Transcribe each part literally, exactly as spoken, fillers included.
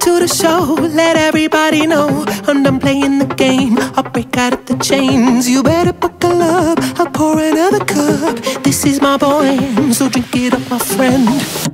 to the show, let everybody know I'm done playing the game. I'll break out of the chains. You better buckle up, I'll pour another cup. This is my boy, so drink it up, my friend.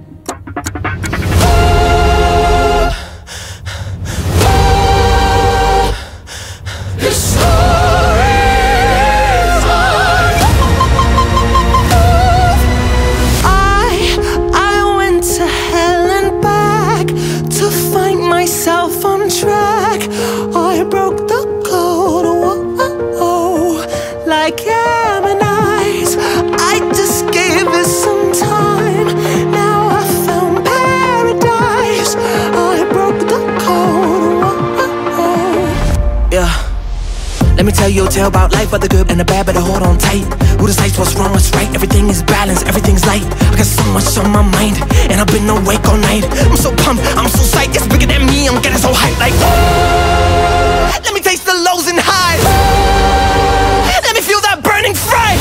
Myself on track, I broke the code, whoa, like Gemini's. I just gave it some time, now I found paradise. I broke the code, whoa. Yeah. Let me tell you a tale about life, but the good and the bad, better hold on tight. Who decides what's wrong, what's right? Everything is balanced, everything's light. I got so much on my mind, and I've been awake all night. I'm so pumped, I'm so psyched, it's bigger than me, I'm getting so hyped like oh, let me taste the lows and highs. Let me feel that burning fire.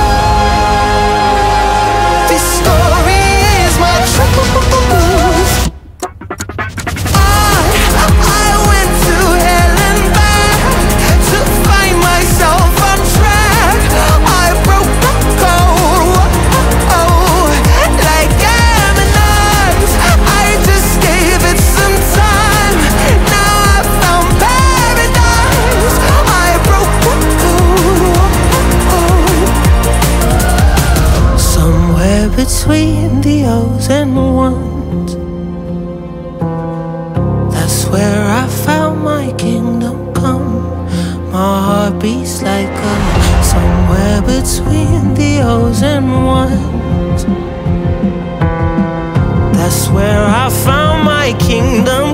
This story is my truth. Between the O's and ones, that's where I found my kingdom come. My heart beats like a somewhere between the O's and ones. That's where I found my kingdom